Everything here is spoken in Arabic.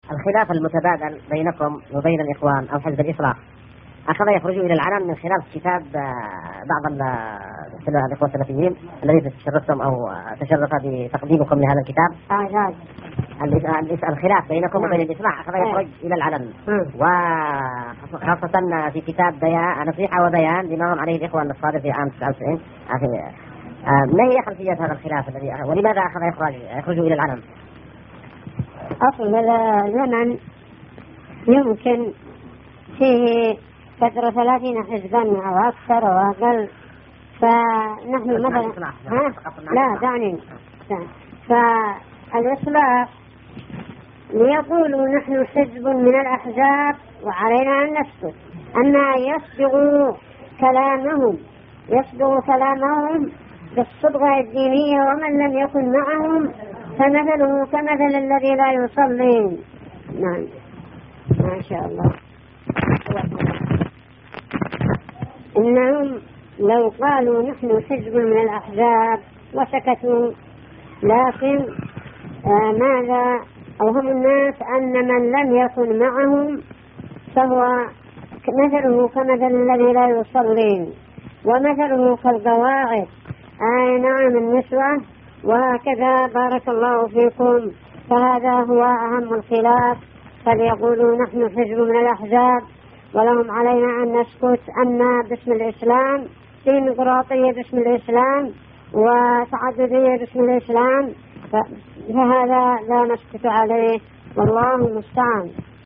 الخلاف المتبادل بينكم وبين الإخوان أو حزب الإصلاح أخذ يخرج إلى العلن من خلال كتاب بعض الإخوة السلفيين الذي تشرفتم أو تشرف بتقديمكم لهذا الكتاب. الخلاف بينكم وبين الإصلاح أخذ يخرج إلى العلن، وخاصة في كتاب نصيحة وبيان لما هم عليه الإخوان الصادر في عام 99. ما هي خلفية هذا الخلاف الذي ولماذا أخذ يخرج إلى العلن؟ أصل الزمن يمكن فيه قدر 30 حزبا أو أكثر أو أقل، فنحن مثلا لا دعني فالإصلاح ليقولوا نحن حزب من الأحزاب وعلينا أن نسكت، أما يصبغ كلامهم بالصبغة الدينية، ومن لم يكن معهم فمثله كمثل الذي لا يصلي. نعم ما شاء الله. إنهم لو قالوا نحن حزب من الأحزاب وسكتوا، لكن ماذا أوهم الناس أن من لم يكن معهم فهو مثله كمثل الذي لا يصلي ومثله كالقواعد. نعم النسوة، وهكذا بارك الله فيكم. فهذا هو أهم الخلاف، فليقولوا نحن حزب من الأحزاب ولهم علينا أن نسكت، أما باسم الإسلام ديمقراطية باسم الإسلام وتعددية باسم الإسلام فهذا لا نسكت عليه، والله المستعان.